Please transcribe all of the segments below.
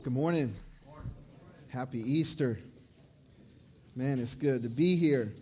Good morning. Happy Easter. Man, it's good to be here.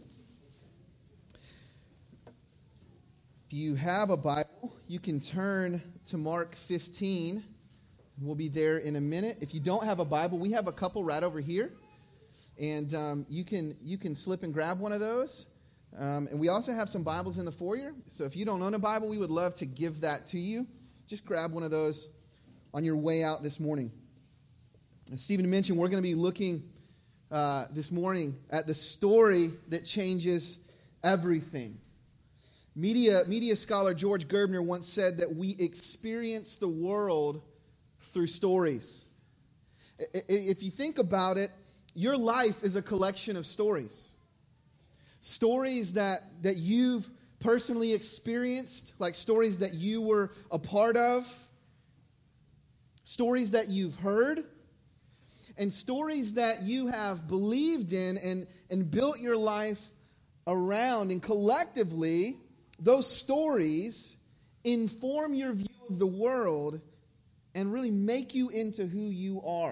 If you have a Bible, you can turn to Mark 15. We'll be there in a minute. If you don't have a Bible, we have a couple right over here. And you can slip and grab one of those. And we also have some Bibles in the foyer. So if you don't own a Bible, we would love to give that to you. Just grab one of those on your way out this morning. As Stephen mentioned, we're going to be looking this morning at the story that changes everything. Media scholar George Gerbner once said that we experience the world through stories. If you think about it, your life is a collection of stories. Stories that you've personally experienced, like stories that you were a part of, stories that you've heard, and stories that you have believed in and built your life around. And collectively, those stories inform your view of the world and really make you into who you are.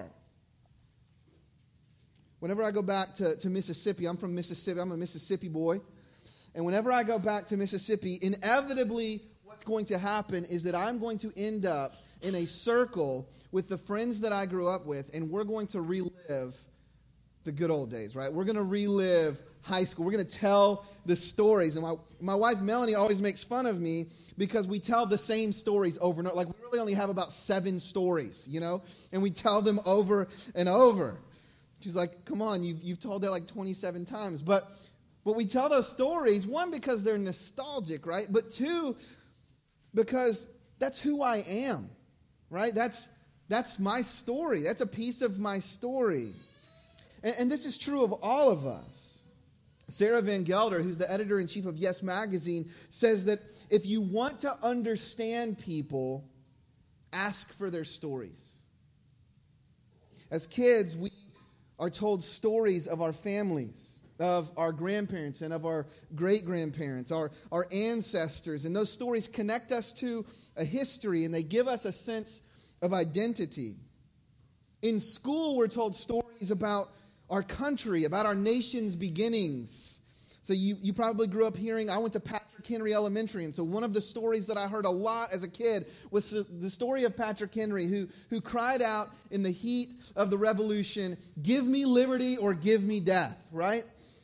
Whenever I go back to Mississippi, I'm from Mississippi, I'm a Mississippi boy. And whenever I go back to Mississippi, inevitably what's going to happen is that I'm going to end up in a circle with the friends that I grew up with, and we're going to relive the good old days, right? We're going to relive high school. We're going to tell the stories. And my wife, Melanie, always makes fun of me because we tell the same stories over and over. Like, we really only have about 7 stories, and we tell them over and over. She's like, come on, you've told that like 27 times. But we tell those stories, one, because they're nostalgic, right? But two, because that's who I am. Right? That's my story. That's a piece of my story. And this is true of all of us. Sarah Van Gelder, who's the editor-in-chief of Yes Magazine, says that if you want to understand people, ask for their stories. As kids, we are told stories of our families, of our grandparents and of our great-grandparents, our ancestors. And those stories connect us to a history, and they give us a sense of identity. In school, we're told stories about our country, about our nation's beginnings. So you probably grew up hearing, I went to Patrick Henry Elementary, and so one of the stories that I heard a lot as a kid was the story of Patrick Henry, who cried out in the heat of the Revolution, "Give me liberty or give me death," right?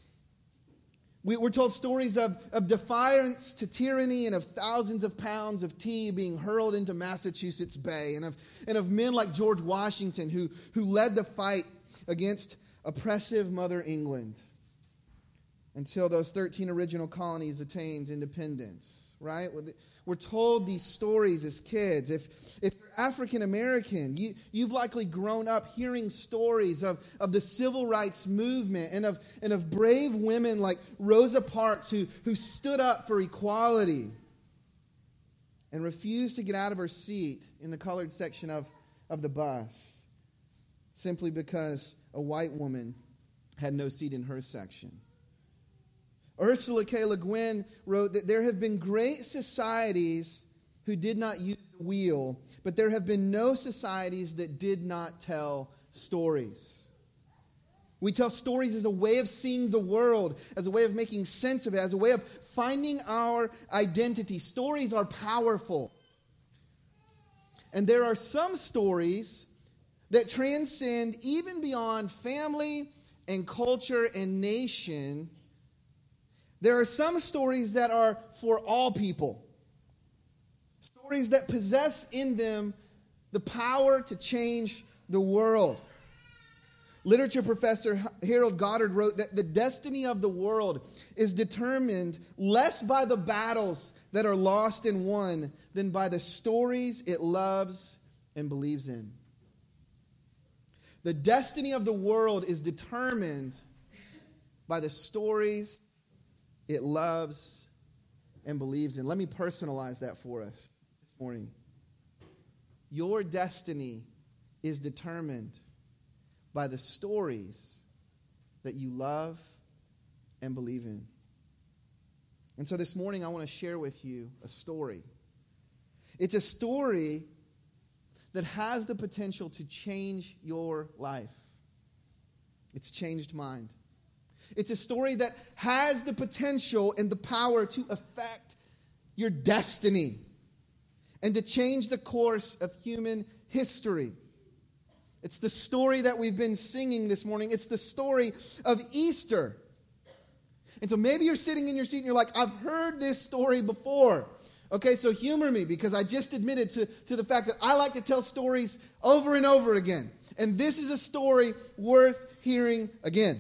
We're told stories of defiance to tyranny and of thousands of pounds of tea being hurled into Massachusetts Bay, and of men like George Washington who led the fight against oppressive Mother England until those 13 original colonies attained independence, right? We're told these stories as kids. If you're African American, you've likely grown up hearing stories of the civil rights movement and of brave women like Rosa Parks who stood up for equality and refused to get out of her seat in the colored section of the bus simply because a white woman had no seat in her section. Ursula K. Le Guin wrote that there have been great societies who did not use the wheel, but there have been no societies that did not tell stories. We tell stories as a way of seeing the world, as a way of making sense of it, as a way of finding our identity. Stories are powerful. And there are some stories that transcend even beyond family and culture and nation. There are some stories that are for all people. Stories that possess in them the power to change the world. Literature professor Harold Goddard wrote that the destiny of the world is determined less by the battles that are lost and won than by the stories it loves and believes in. The destiny of the world is determined by the stories it loves and believes in. Let me personalize that for us this morning. Your destiny is determined by the stories that you love and believe in. And so this morning I want to share with you a story. It's a story that has the potential to change your life. It's changed mine. It's a story that has the potential and the power to affect your destiny and to change the course of human history. It's the story that we've been singing this morning. It's the story of Easter. And so maybe you're sitting in your seat and you're like, I've heard this story before. Okay, so humor me, because I just admitted to the fact that I like to tell stories over and over again. And this is a story worth hearing again.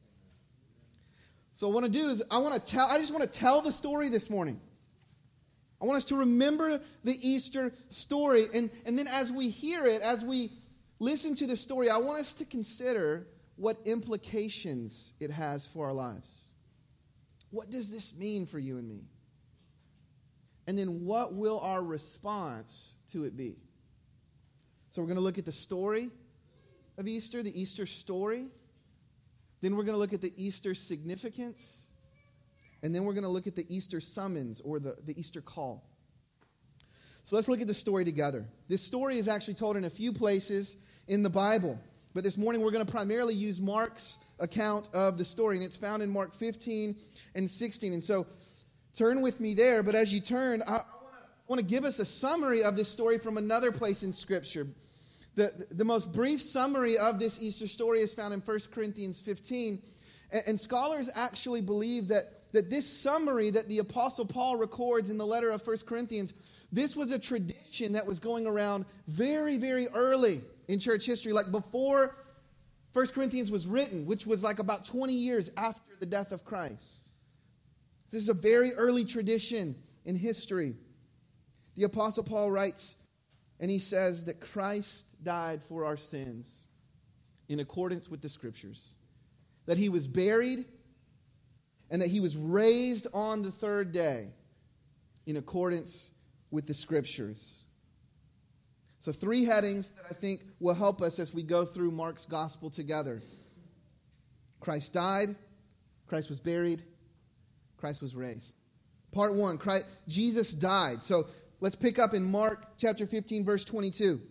So what I want to do is I just want to tell the story this morning. I want us to remember the Easter story. And then as we hear it, as we listen to the story, I want us to consider what implications it has for our lives. What does this mean for you and me? And then what will our response to it be? So we're going to look at the story of Easter, the Easter story. Then we're going to look at the Easter significance. And then we're going to look at the Easter summons, or the Easter call. So let's look at the story together. This story is actually told in a few places in the Bible. But this morning we're going to primarily use Mark's account of the story. And it's found in Mark 15 and 16. And so turn with me there. But as you turn, I want to give us a summary of this story from another place in Scripture. The most brief summary of this Easter story is found in 1 Corinthians 15. And scholars actually believe that this summary that the Apostle Paul records in the letter of 1 Corinthians, this was a tradition that was going around very, very early in church history, like before 1 Corinthians was written, which was like about 20 years after the death of Christ. This is a very early tradition in history. The Apostle Paul writes, and he says that Christ died for our sins in accordance with the Scriptures, that he was buried, and that he was raised on the third day in accordance with the Scriptures. So 3 headings that I think will help us as we go through Mark's gospel together. Christ died, Christ was buried, Christ was raised. Part 1, Jesus died. So let's pick up in Mark chapter 15, verse 22.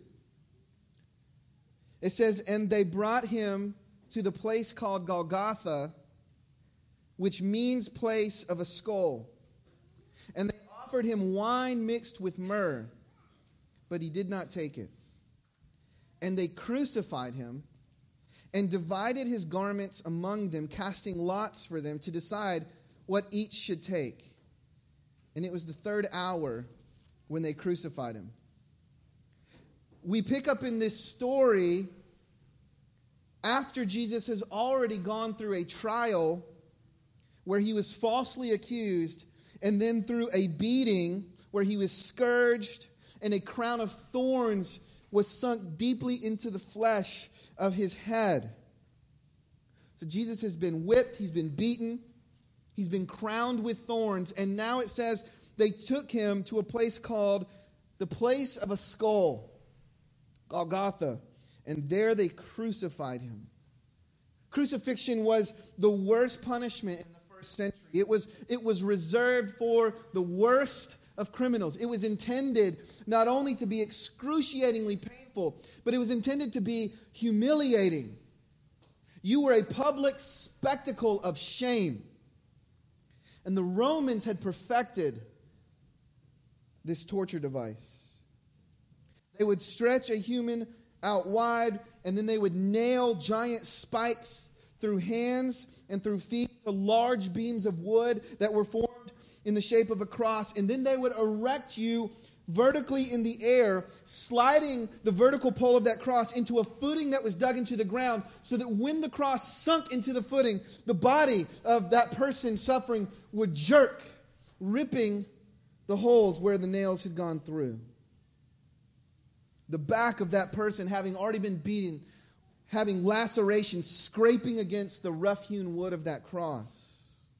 It says, and they brought him to the place called Golgotha, which means place of a skull. And they offered him wine mixed with myrrh, but he did not take it. And they crucified him and divided his garments among them, casting lots for them to decide what each should take. And it was the 3rd hour when they crucified him. We pick up in this story after Jesus has already gone through a trial where he was falsely accused, and then through a beating where he was scourged, and a crown of thorns was sunk deeply into the flesh of his head. So Jesus has been whipped, he's been beaten, he's been crowned with thorns, and now it says they took him to a place called the place of a skull, Golgotha, and there they crucified him. Crucifixion was the worst punishment in the first century. It was reserved for the worst of criminals. It was intended not only to be excruciatingly painful, but it was intended to be humiliating. You were a public spectacle of shame. And the Romans had perfected this torture device. They would stretch a human out wide, and then they would nail giant spikes through hands and through feet to large beams of wood that were formed in the shape of a cross, and then they would erect you vertically in the air, sliding the vertical pole of that cross into a footing that was dug into the ground, so that when the cross sunk into the footing, the body of that person suffering would jerk, ripping the holes where the nails had gone through. The back of that person, having already been beaten, having lacerations, scraping against the rough-hewn wood of that cross.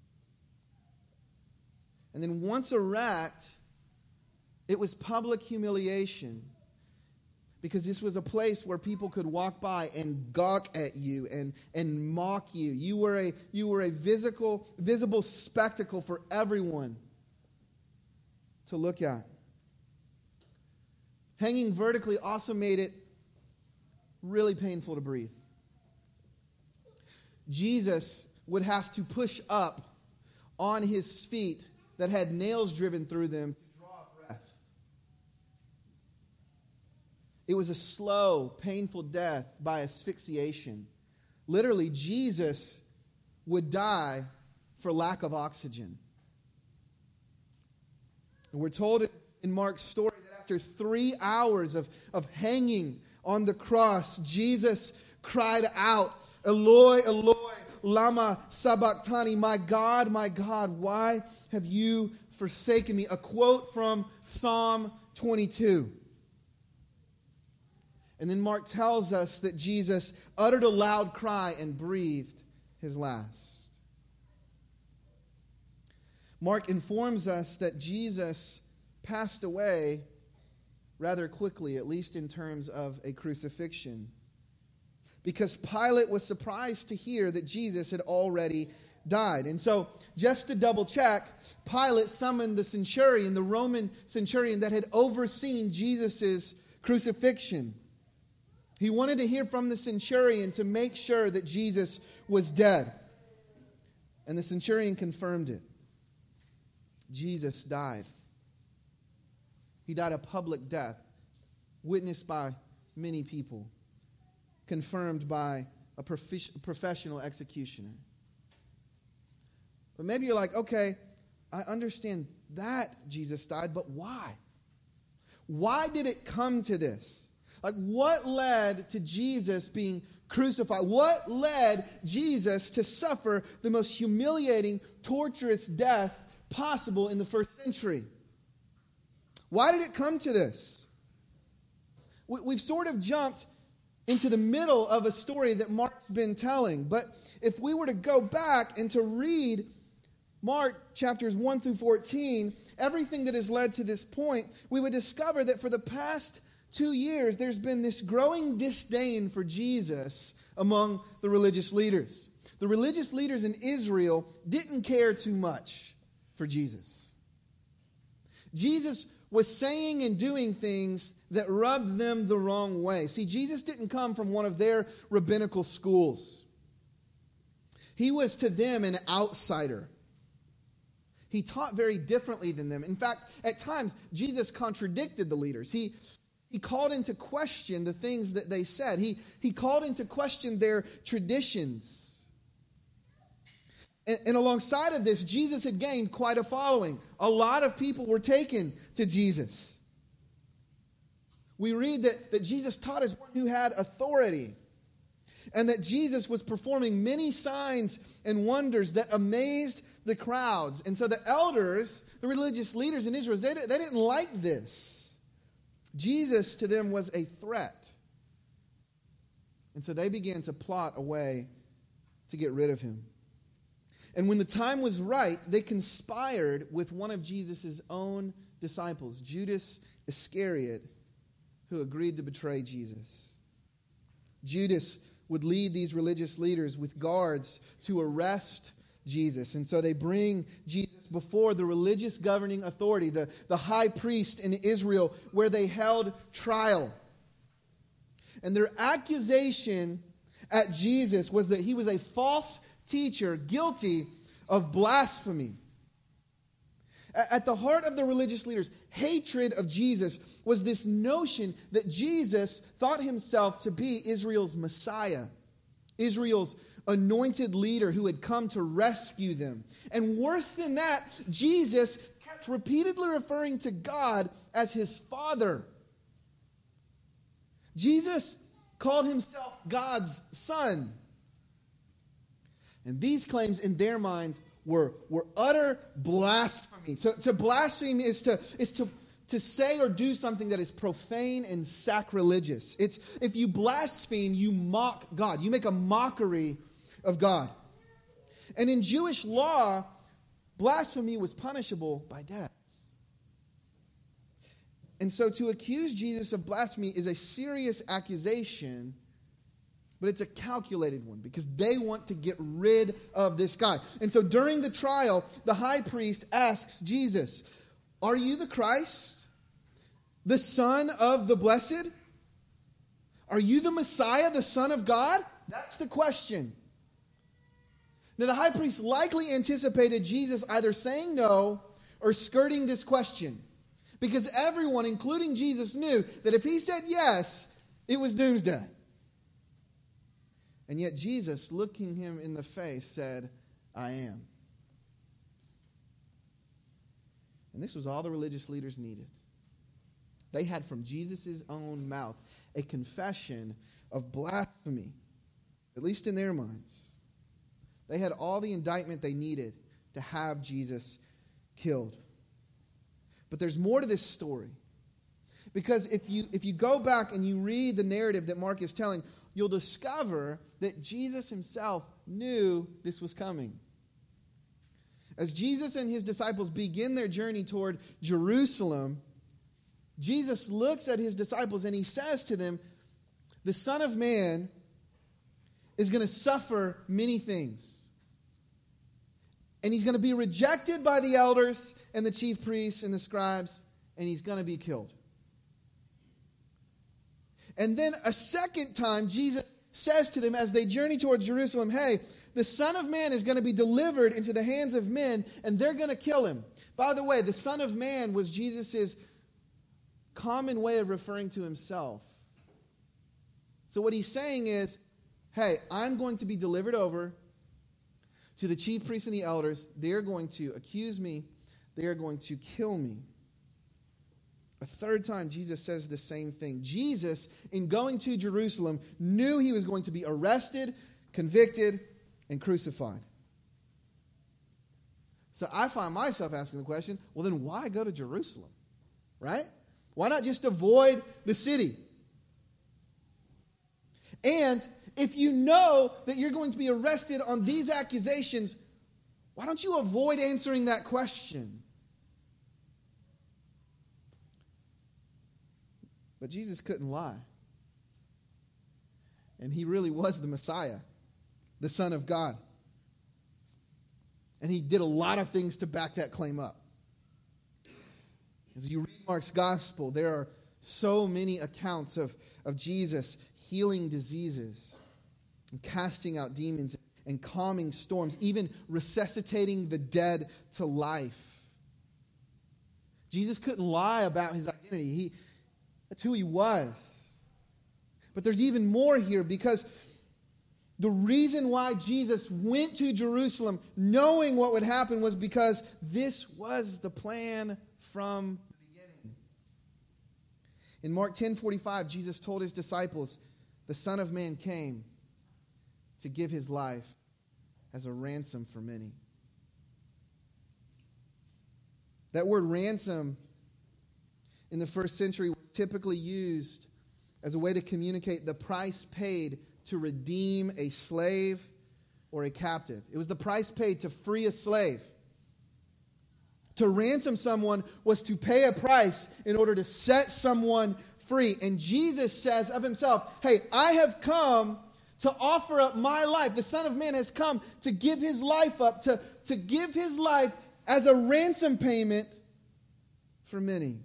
And then once erect, it was public humiliation, because this was a place where people could walk by and gawk at you and mock you. You were a visible spectacle for everyone to look at. Hanging vertically also made it really painful to breathe. Jesus would have to push up on his feet that had nails driven through them to draw a breath. It was a slow, painful death by asphyxiation. Literally, Jesus would die for lack of oxygen. And we're told in Mark's story that after 3 hours of hanging on the cross, Jesus cried out, "Eloi, Eloi, lama sabachthani," my God, why have you forsaken me? A quote from Psalm 22. And then Mark tells us that Jesus uttered a loud cry and breathed his last. Mark informs us that Jesus passed away rather quickly, at least in terms of a crucifixion, because Pilate was surprised to hear that Jesus had already died. And so, just to double check, Pilate summoned the centurion, the Roman centurion that had overseen Jesus' crucifixion. He wanted to hear from the centurion to make sure that Jesus was dead. And the centurion confirmed it. Jesus died. He died a public death, witnessed by many people, confirmed by a professional executioner. But maybe you're like, okay, I understand that Jesus died, but why? Why did it come to this? Like, what led to Jesus being crucified? What led Jesus to suffer the most humiliating, torturous death possible in the first century? Why did it come to this? We've sort of jumped into the middle of a story that Mark's been telling. But if we were to go back and to read Mark chapters 1 through 14, everything that has led to this point, we would discover that for the past 2 years, there's been this growing disdain for Jesus among the religious leaders. The religious leaders in Israel didn't care too much for Jesus. Jesus was saying and doing things that rubbed them the wrong way. See, Jesus didn't come from one of their rabbinical schools. He was to them an outsider. He taught very differently than them. In fact, at times, Jesus contradicted the leaders. He called into question the things that they said. He called into question their traditions. And alongside of this, Jesus had gained quite a following. A lot of people were taken to Jesus. We read that Jesus taught as one who had authority, and that Jesus was performing many signs and wonders that amazed the crowds. And so the elders, the religious leaders in Israel, they didn't like this. Jesus to them was a threat. And so they began to plot a way to get rid of him. And when the time was right, they conspired with one of Jesus' own disciples, Judas Iscariot, who agreed to betray Jesus. Judas would lead these religious leaders with guards to arrest Jesus. And so they bring Jesus before the religious governing authority, the high priest in Israel, where they held trial. And their accusation at Jesus was that he was a false teacher, guilty of blasphemy. At the heart of the religious leaders' hatred of Jesus was this notion that Jesus thought himself to be Israel's Messiah, Israel's anointed leader who had come to rescue them. And worse than that, Jesus kept repeatedly referring to God as his Father. Jesus called himself God's Son. And these claims in their minds were utter blasphemy. To blaspheme is to say or do something that is profane and sacrilegious. It's if you blaspheme, you mock God. You make a mockery of God. And in Jewish law, blasphemy was punishable by death. And so to accuse Jesus of blasphemy is a serious accusation, but it's a calculated one because they want to get rid of this guy. And so during the trial, the high priest asks Jesus, "Are you the Christ, the Son of the Blessed? Are you the Messiah, the Son of God? That's the question. Now, the high priest likely anticipated Jesus either saying no or skirting this question, because everyone, including Jesus, knew that if he said yes, it was doomsday. And yet Jesus, looking him in the face, said, I am. And this was all the religious leaders needed. They had from Jesus' own mouth a confession of blasphemy, at least in their minds. They had all the indictment they needed to have Jesus killed. But there's more to this story. Because if you go back and you read the narrative that Mark is telling, you'll discover that Jesus himself knew this was coming. As Jesus and his disciples begin their journey toward Jerusalem, Jesus looks at his disciples and he says to them, the Son of Man is going to suffer many things. And he's going to be rejected by the elders and the chief priests and the scribes, and he's going to be killed. And then a second time, Jesus says to them as they journey towards Jerusalem, hey, the Son of Man is going to be delivered into the hands of men, and they're going to kill him. By the way, the Son of Man was Jesus' common way of referring to himself. So what he's saying is, hey, I'm going to be delivered over to the chief priests and the elders. They're going to accuse me. They are going to kill me. A third time, Jesus says the same thing. Jesus, in going to Jerusalem, knew he was going to be arrested, convicted, and crucified. So I find myself asking the question, well, then why go to Jerusalem? Right? Why not just avoid the city? And if you know that you're going to be arrested on these accusations, why don't you avoid answering that question? But Jesus couldn't lie. And he really was the Messiah, the Son of God. And he did a lot of things to back that claim up. As you read Mark's gospel, there are so many accounts of Jesus healing diseases and casting out demons and calming storms, even resuscitating the dead to life. Jesus couldn't lie about his identity. That's who he was. But there's even more here, because the reason why Jesus went to Jerusalem knowing what would happen was because this was the plan from the beginning. In Mark 10:45, Jesus told his disciples, the Son of Man came to give his life as a ransom for many. That word ransom in the first century was typically used as a way to communicate the price paid to redeem a slave or a captive. It was the price paid to free a slave. To ransom someone was to pay a price in order to set someone free. And Jesus says of himself, hey, I have come to offer up my life. The Son of Man has come to give his life up, to give his life as a ransom payment for many.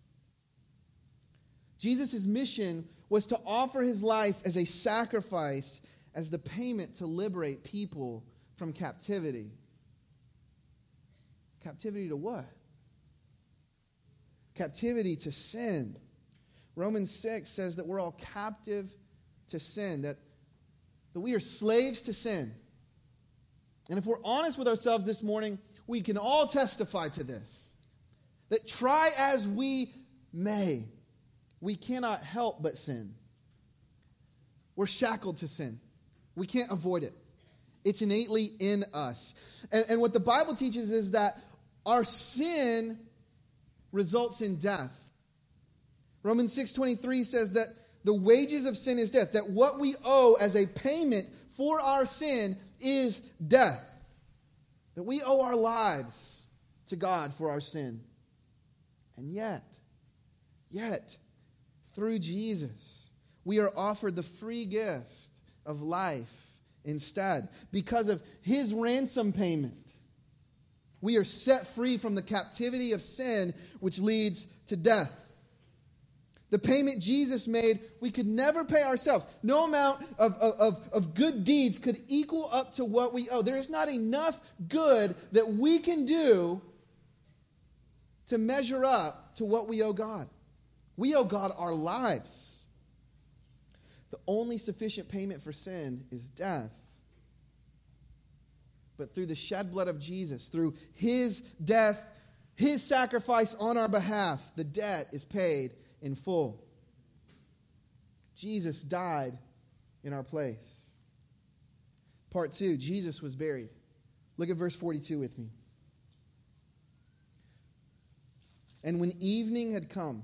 Jesus' mission was to offer his life as a sacrifice, as the payment to liberate people from captivity. Captivity to what? Captivity to sin. Romans 6 says that we're all captive to sin, that we are slaves to sin. And if we're honest with ourselves this morning, we can all testify to this. That try as we may, we cannot help but sin. We're shackled to sin. We can't avoid it. It's innately in us. And what the Bible teaches is that our sin results in death. Romans 6:23 says that the wages of sin is death, that what we owe as a payment for our sin is death. That we owe our lives to God for our sin. And yet, through Jesus, we are offered the free gift of life instead. Because of his ransom payment, we are set free from the captivity of sin, which leads to death. The payment Jesus made, we could never pay ourselves. No amount of good deeds could equal up to what we owe. There is not enough good that we can do to measure up to what we owe God. We owe God our lives. The only sufficient payment for sin is death. But through the shed blood of Jesus, through his death, his sacrifice on our behalf, the debt is paid in full. Jesus died in our place. Part 2, Jesus was buried. Look at verse 42 with me. And when evening had come,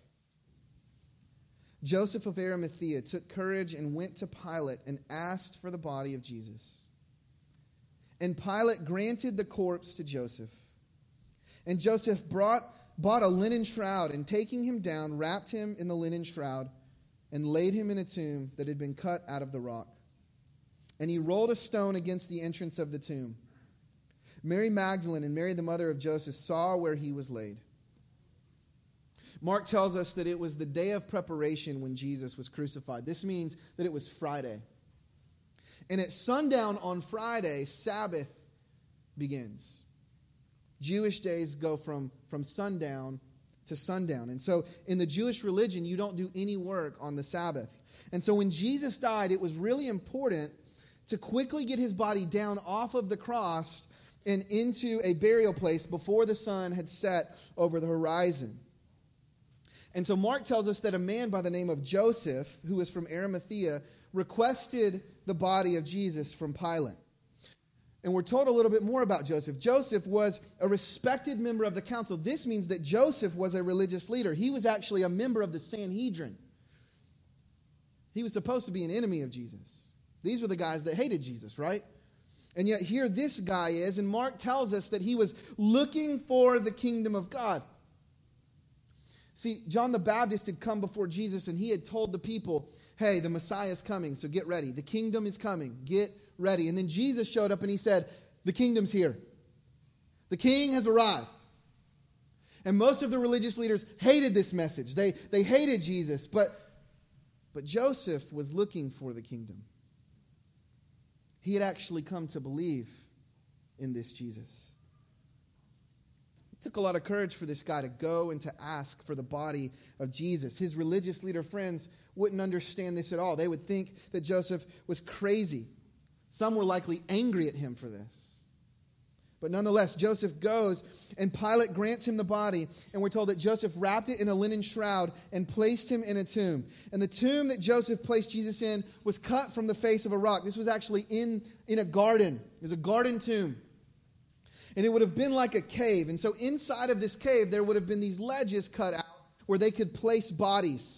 Joseph of Arimathea took courage and went to Pilate and asked for the body of Jesus. And Pilate granted the corpse to Joseph. And Joseph bought a linen shroud, and taking him down, wrapped him in the linen shroud, and laid him in a tomb that had been cut out of the rock. And he rolled a stone against the entrance of the tomb. Mary Magdalene and Mary the mother of Joseph saw where he was laid. Mark tells us that it was the day of preparation when Jesus was crucified. This means that it was Friday. And at sundown on Friday, Sabbath begins. Jewish days go from sundown to sundown. And so in the Jewish religion, you don't do any work on the Sabbath. And so when Jesus died, it was really important to quickly get his body down off of the cross and into a burial place before the sun had set over the horizon. And so Mark tells us that a man by the name of Joseph, who was from Arimathea, requested the body of Jesus from Pilate. And we're told a little bit more about Joseph. Joseph was a respected member of the council. This means that Joseph was a religious leader. He was actually a member of the Sanhedrin. He was supposed to be an enemy of Jesus. These were the guys that hated Jesus, right? And yet here this guy is, and Mark tells us that he was looking for the kingdom of God. See, John the Baptist had come before Jesus, and he had told the people, hey, the Messiah is coming, so get ready. The kingdom is coming. Get ready. And then Jesus showed up and he said, the kingdom's here. The king has arrived. And most of the religious leaders hated this message. They hated Jesus. But Joseph was looking for the kingdom. He had actually come to believe in this Jesus. It took a lot of courage for this guy to go and to ask for the body of Jesus. His religious leader friends wouldn't understand this at all. They would think that Joseph was crazy. Some were likely angry at him for this. But nonetheless, Joseph goes, and Pilate grants him the body, and we're told that Joseph wrapped it in a linen shroud and placed him in a tomb. And the tomb that Joseph placed Jesus in was cut from the face of a rock. This was actually in a garden. It was a garden tomb. And it would have been like a cave. And so inside of this cave, there would have been these ledges cut out where they could place bodies.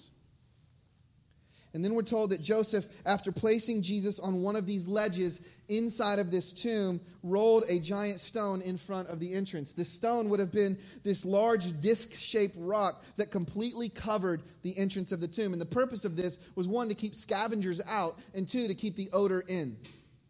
And then we're told that Joseph, after placing Jesus on one of these ledges inside of this tomb, rolled a giant stone in front of the entrance. This stone would have been this large disc-shaped rock that completely covered the entrance of the tomb. And the purpose of this was, one, to keep scavengers out, and two, to keep the odor in.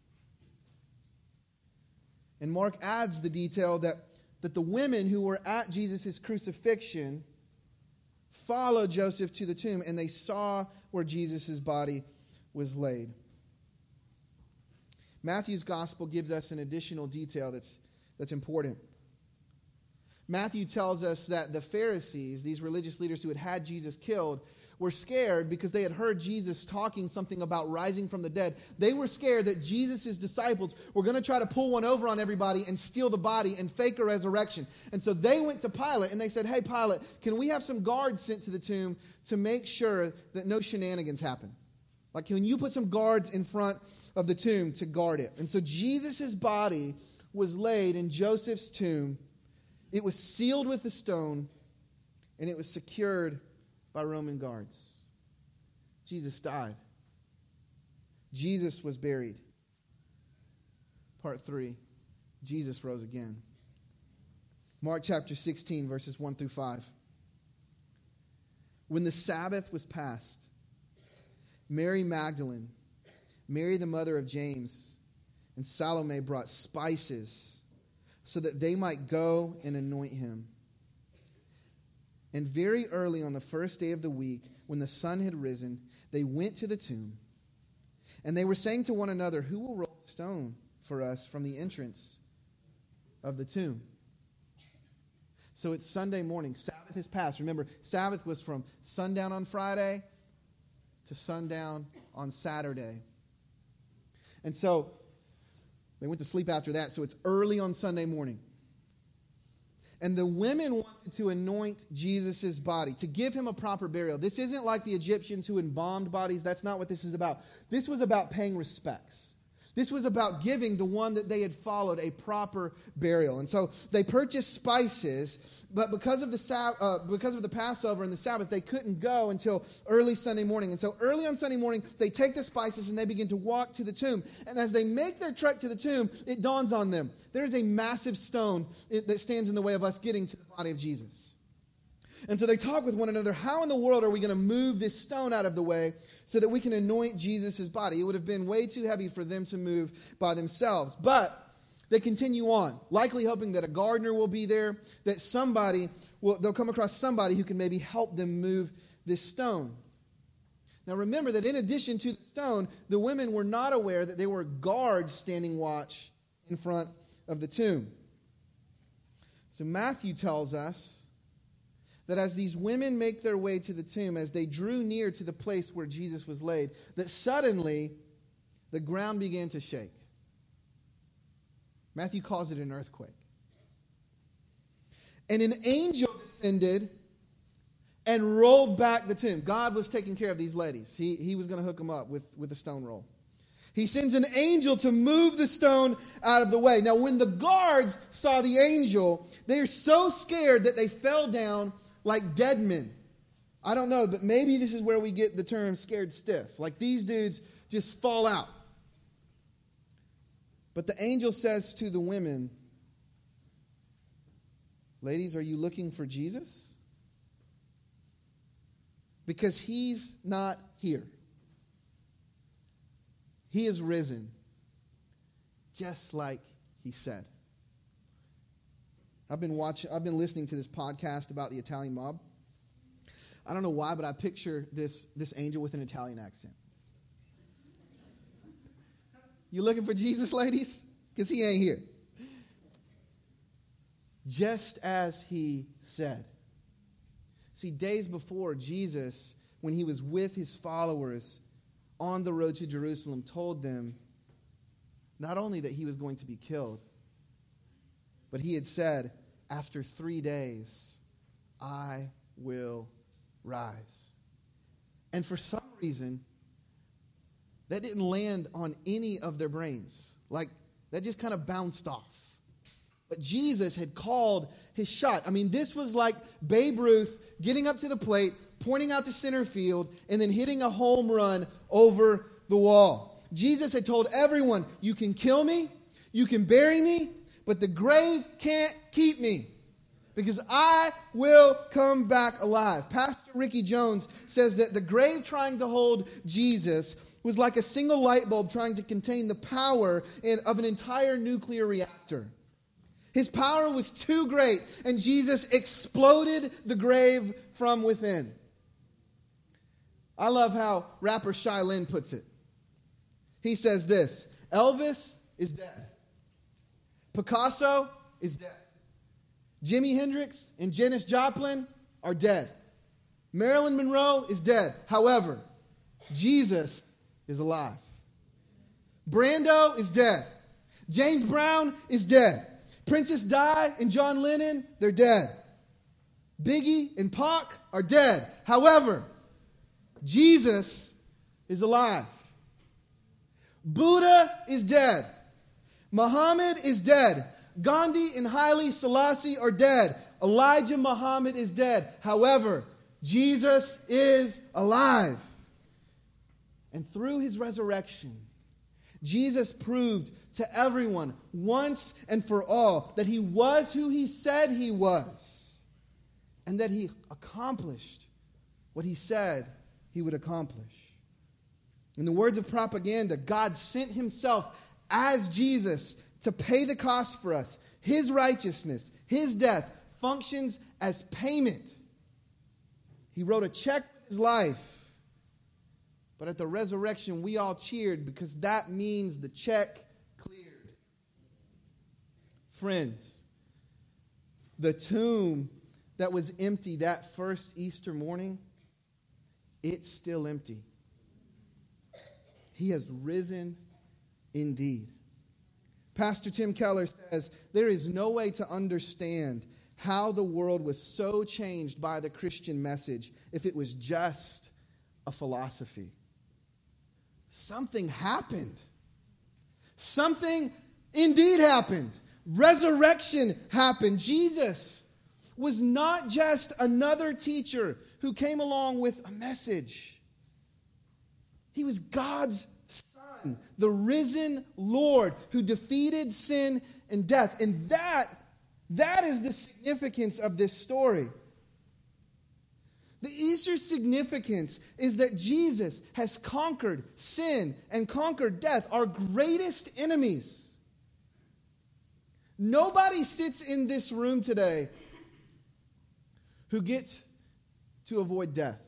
And Mark adds the detail that the women who were at Jesus' crucifixion followed Joseph to the tomb, and they saw where Jesus' body was laid. Matthew's gospel gives us an additional detail that's important. Matthew tells us that the Pharisees, these religious leaders who had Jesus killed, were scared because they had heard Jesus talking something about rising from the dead. They were scared that Jesus' disciples were going to try to pull one over on everybody and steal the body and fake a resurrection. And so they went to Pilate and they said, hey, Pilate, can we have some guards sent to the tomb to make sure that no shenanigans happen? Like, can you put some guards in front of the tomb to guard it? And so Jesus' body was laid in Joseph's tomb. It was sealed with a stone, and it was secured by Roman guards. Jesus died. Jesus was buried. Part 3, Jesus rose again. Mark chapter 16, verses 1 through 5. When the Sabbath was past, Mary Magdalene, Mary the mother of James, and Salome brought spices so that they might go and anoint him. And very early on the first day of the week, when the sun had risen, they went to the tomb. And they were saying to one another, who will roll the stone for us from the entrance of the tomb? So it's Sunday morning. Sabbath has passed. Remember, Sabbath was from sundown on Friday to sundown on Saturday. And so they went to sleep after that. So it's early on Sunday morning. And the women wanted to anoint Jesus' body, to give him a proper burial. This isn't like the Egyptians who embalmed bodies. That's not what this is about. This was about paying respects. This was about giving the one that they had followed a proper burial. And so they purchased spices, but because of the Passover and the Sabbath, they couldn't go until early Sunday morning. And so early on Sunday morning, they take the spices and they begin to walk to the tomb. And as they make their trek to the tomb, it dawns on them. There is a massive stone that stands in the way of us getting to the body of Jesus. And so they talk with one another, how in the world are we going to move this stone out of the way so that we can anoint Jesus' body? It would have been way too heavy for them to move by themselves. But they continue on, likely hoping that a gardener will be there, that they'll come across somebody who can maybe help them move this stone. Now remember that in addition to the stone, the women were not aware that there were guards standing watch in front of the tomb. So Matthew tells us that as these women make their way to the tomb, as they drew near to the place where Jesus was laid, that suddenly the ground began to shake. Matthew calls it an earthquake. And an angel descended and rolled back the tomb. God was taking care of these ladies. He was going to hook them up with a stone roll. He sends an angel to move the stone out of the way. Now, when the guards saw the angel, they are so scared that they fell down like dead men. I don't know, but maybe this is where we get the term scared stiff. Like these dudes just fall out. But the angel says to the women, ladies, are you looking for Jesus? Because he's not here. He is risen, just like he said. I've been listening to this podcast about the Italian mob. I don't know why, but I picture this angel with an Italian accent. You looking for Jesus, ladies? Because he ain't here. Just as he said. See, days before, Jesus, when he was with his followers on the road to Jerusalem, told them not only that he was going to be killed, but he had said, after 3 days, I will rise. And for some reason, that didn't land on any of their brains. Like, that just kind of bounced off. But Jesus had called his shot. I mean, this was like Babe Ruth getting up to the plate, pointing out to center field, and then hitting a home run over the wall. Jesus had told everyone, you can kill me, you can bury me, but the grave can't keep me because I will come back alive. Pastor Ricky Jones says that the grave trying to hold Jesus was like a single light bulb trying to contain the power of an entire nuclear reactor. His power was too great, and Jesus exploded the grave from within. I love how rapper Shai Linne puts it. He says this, Elvis is dead. Picasso is dead. Jimi Hendrix and Janis Joplin are dead. Marilyn Monroe is dead. However, Jesus is alive. Brando is dead. James Brown is dead. Princess Di and John Lennon, they're dead. Biggie and Pac are dead. However, Jesus is alive. Buddha is dead. Muhammad is dead. Gandhi and Haile Selassie are dead. Elijah Muhammad is dead. However, Jesus is alive. And through his resurrection, Jesus proved to everyone once and for all that he was who he said he was, and that he accomplished what he said he would accomplish. In the words of propaganda, God sent himself as Jesus to pay the cost for us. His righteousness, his death, functions as payment He wrote a check with his life. But at the resurrection, we all cheered because that means the check cleared. Friends, the tomb that was empty that first Easter morning, it's still empty. He has risen indeed. Pastor Tim Keller says, there is no way to understand how the world was so changed by the Christian message if it was just a philosophy. Something happened. Something indeed happened. Resurrection happened. Jesus was not just another teacher who came along with a message. He was God's Son, the risen Lord who defeated sin and death. And that is the significance of this story. The Easter significance is that Jesus has conquered sin and conquered death, our greatest enemies. Nobody sits in this room today who gets to avoid death.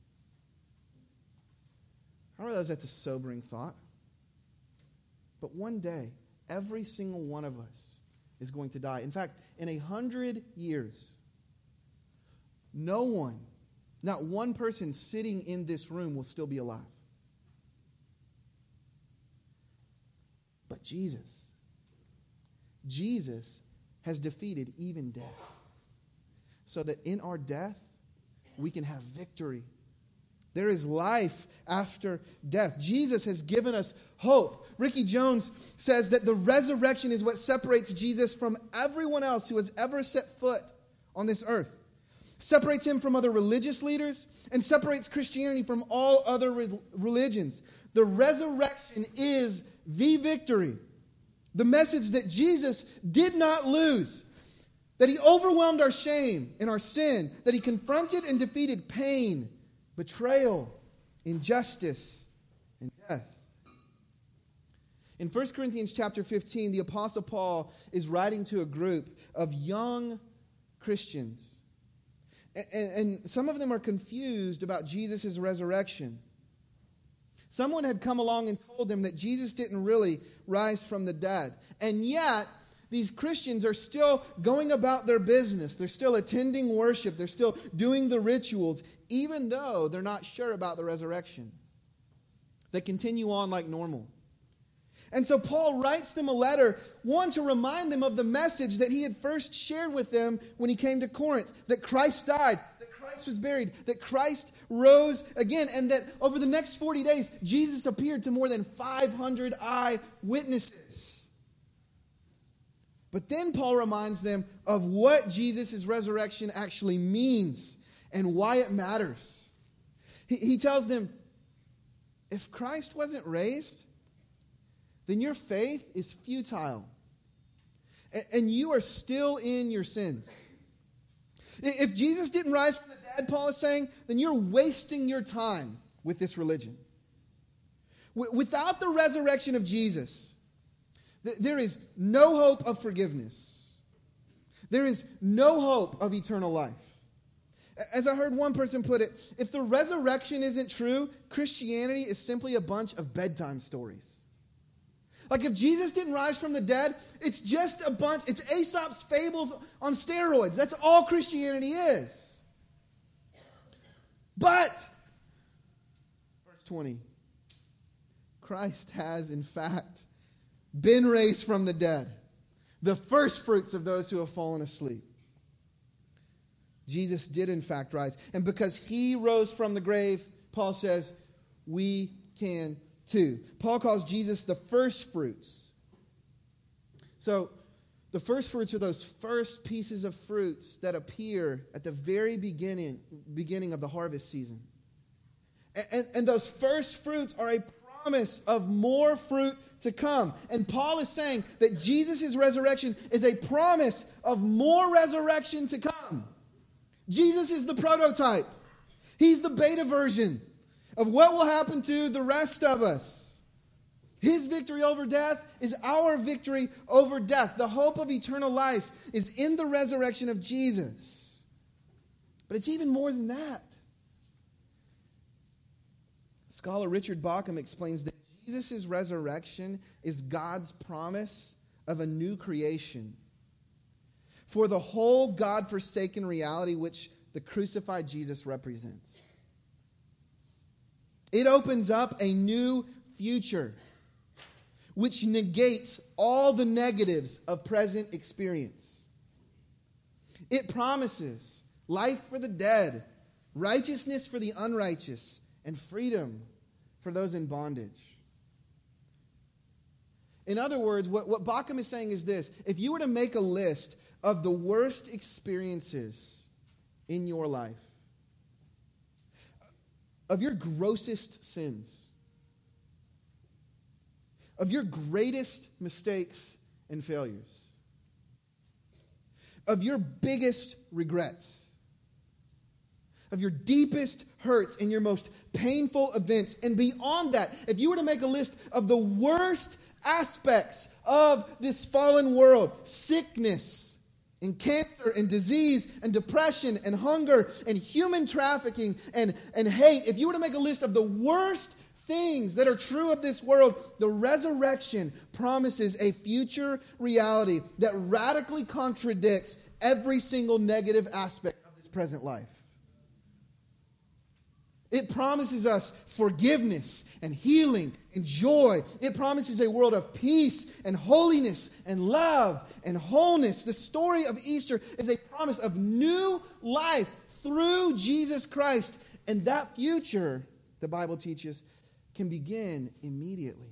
I realize that's a sobering thought. But one day, every single one of us is going to die. In fact, in 100 years, no one, not one person sitting in this room will still be alive. But Jesus has defeated even death. So that in our death, we can have victory. There is life after death. Jesus has given us hope. Ricky Jones says that the resurrection is what separates Jesus from everyone else who has ever set foot on this earth. Separates him from other religious leaders and separates Christianity from all other religions. The resurrection is the victory. The message that Jesus did not lose. That he overwhelmed our shame and our sin. That he confronted and defeated pain, betrayal, injustice, and death. In 1 Corinthians chapter 15, the Apostle Paul is writing to a group of young Christians. And some of them are confused about Jesus' resurrection. Someone had come along and told them that Jesus didn't really rise from the dead. And yet, these Christians are still going about their business. They're still attending worship. They're still doing the rituals, even though they're not sure about the resurrection. They continue on like normal. And so Paul writes them a letter, one, to remind them of the message that he had first shared with them when he came to Corinth, that Christ died, that Christ was buried, that Christ rose again, and that over the next 40 days, Jesus appeared to more than 500 eyewitnesses. But then Paul reminds them of what Jesus' resurrection actually means and why it matters. He tells them, if Christ wasn't raised, then your faith is futile. And you are still in your sins. If Jesus didn't rise from the dead, Paul is saying, then you're wasting your time with this religion. Without the resurrection of Jesus, there is no hope of forgiveness. There is no hope of eternal life. As I heard one person put it, if the resurrection isn't true, Christianity is simply a bunch of bedtime stories. Like if Jesus didn't rise from the dead, it's just a bunch, it's Aesop's fables on steroids. That's all Christianity is. But, verse 20, Christ has in fact been raised from the dead, the first fruits of those who have fallen asleep. Jesus did in fact rise. And because he rose from the grave, Paul says, we can too. Paul calls Jesus the first fruits. So, the first fruits are those first pieces of fruits that appear at the very beginning of the harvest season. And those first fruits are a promise of more fruit to come. And Paul is saying that Jesus' resurrection is a promise of more resurrection to come. Jesus is the prototype. He's the beta version of what will happen to the rest of us. His victory over death is our victory over death. The hope of eternal life is in the resurrection of Jesus. But it's even more than that. Scholar Richard Bauckham explains that Jesus' resurrection is God's promise of a new creation for the whole God-forsaken reality which the crucified Jesus represents. It opens up a new future which negates all the negatives of present experience. It promises life for the dead, righteousness for the unrighteous, and freedom for those in bondage. In other words, what Bauckham is saying is this: if you were to make a list of the worst experiences in your life, of your grossest sins, of your greatest mistakes and failures, of your biggest regrets, of your deepest hurts and your most painful events, and beyond that, if you were to make a list of the worst aspects of this fallen world, sickness and cancer and disease and depression and hunger and human trafficking and hate, if you were to make a list of the worst things that are true of this world, the resurrection promises a future reality that radically contradicts every single negative aspect of this present life. It promises us forgiveness and healing and joy. It promises a world of peace and holiness and love and wholeness. The story of Easter is a promise of new life through Jesus Christ. And that future, the Bible teaches, can begin immediately.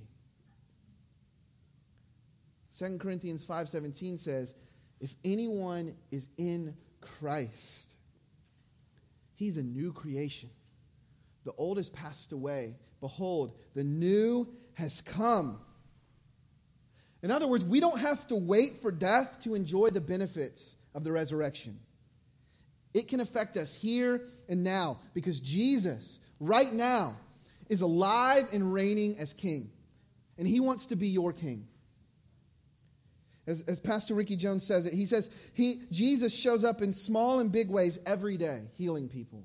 2 Corinthians 5:17 says, if anyone is in Christ, he's a new creation. The old has passed away. Behold, the new has come. In other words, we don't have to wait for death to enjoy the benefits of the resurrection. It can affect us here and now because Jesus, right now, is alive and reigning as king. And he wants to be your king. As Pastor Ricky Jones says it, he says Jesus shows up in small and big ways every day, healing people.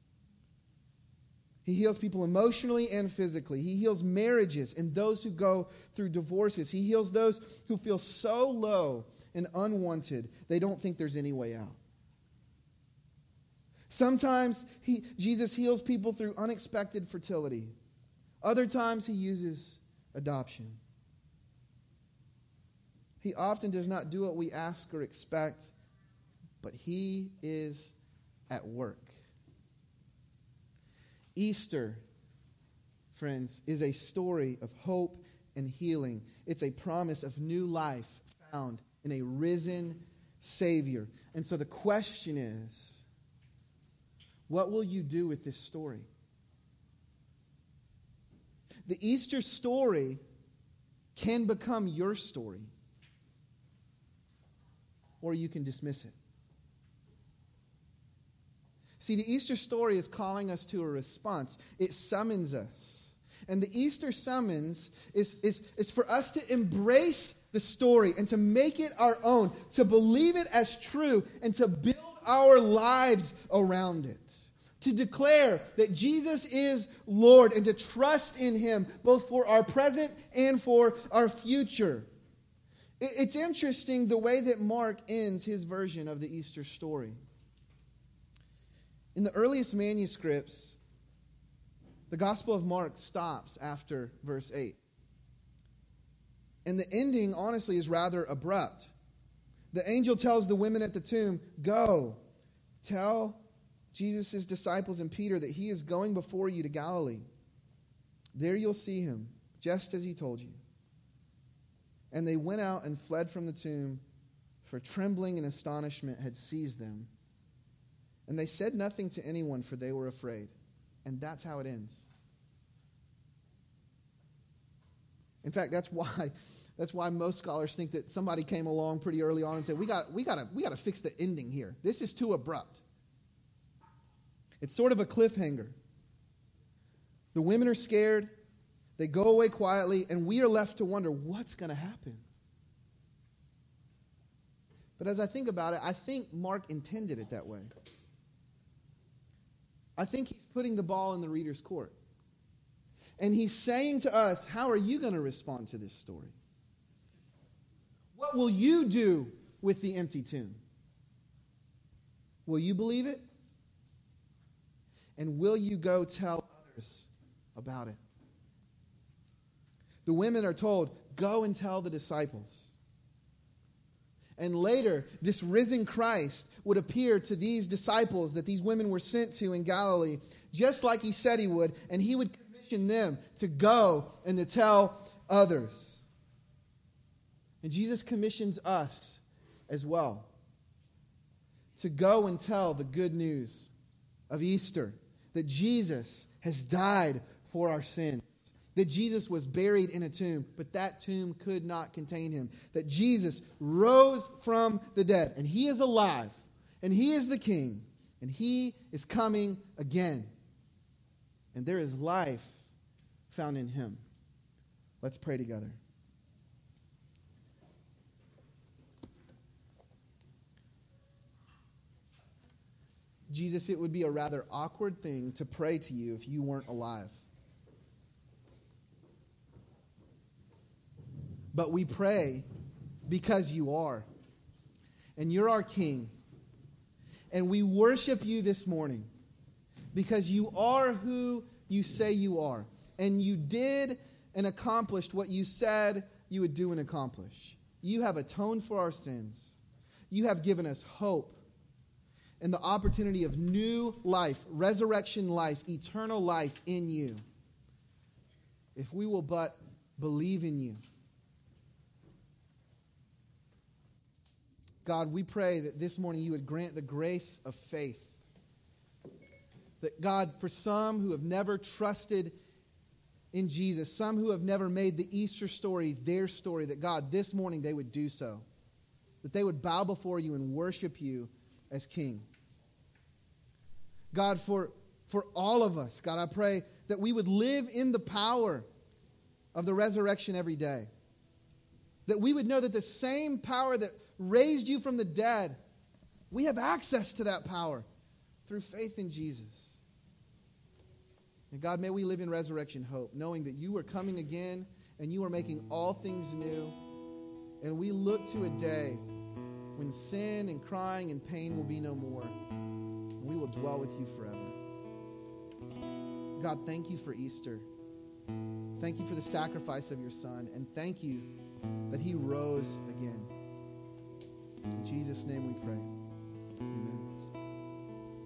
He heals people emotionally and physically. He heals marriages and those who go through divorces. He heals those who feel so low and unwanted they don't think there's any way out. Sometimes Jesus heals people through unexpected fertility. Other times he uses adoption. He often does not do what we ask or expect, but he is at work. Easter, friends, is a story of hope and healing. It's a promise of new life found in a risen Savior. And so the question is, what will you do with this story? The Easter story can become your story, or you can dismiss it. See, the Easter story is calling us to a response. It summons us. And the Easter summons is for us to embrace the story and to make it our own, to believe it as true, and to build our lives around it. To declare that Jesus is Lord and to trust in him both for our present and for our future. It's interesting the way that Mark ends his version of the Easter story. In the earliest manuscripts, the Gospel of Mark stops after verse 8. And the ending, honestly, is rather abrupt. The angel tells the women at the tomb, "Go, tell Jesus' disciples and Peter that he is going before you to Galilee. There you'll see him, just as he told you." And they went out and fled from the tomb, for trembling and astonishment had seized them. And they said nothing to anyone, for they were afraid. And that's how it ends. In fact, that's why most scholars think that somebody came along pretty early on and said, we got to fix the ending here. This is too abrupt. It's sort of a cliffhanger. The women are scared. They go away quietly, and we are left to wonder what's going to happen. But as I think about it, I think Mark intended it that way. I think he's putting the ball in the reader's court. And he's saying to us, how are you going to respond to this story? What will you do with the empty tomb? Will you believe it? And will you go tell others about it? The women are told, go and tell the disciples. And later, this risen Christ would appear to these disciples that these women were sent to in Galilee, just like he said he would, and he would commission them to go and to tell others. And Jesus commissions us as well to go and tell the good news of Easter, that Jesus has died for our sins, that Jesus was buried in a tomb, but that tomb could not contain him, that Jesus rose from the dead, and he is alive, and he is the King, and he is coming again. And there is life found in him. Let's pray together. Jesus, it would be a rather awkward thing to pray to you if you weren't alive. But we pray because you are. And you're our King. And we worship you this morning because you are who you say you are. And you did and accomplished what you said you would do and accomplish. You have atoned for our sins. You have given us hope and the opportunity of new life, resurrection life, eternal life in you. If we will but believe in you. God, we pray that this morning you would grant the grace of faith. That God, for some who have never trusted in Jesus, some who have never made the Easter story their story, that God, this morning they would do so. That they would bow before you and worship you as King. God, for all of us, God, I pray that we would live in the power of the resurrection every day. That we would know that the same power that raised you from the dead, we have access to that power through faith in Jesus. And God, may we live in resurrection hope, knowing that you are coming again and you are making all things new. And we look to a day when sin and crying and pain will be no more. And we will dwell with you forever. God, thank you for Easter. Thank you for the sacrifice of your Son. And thank you that he rose again. In Jesus' name we pray. Amen.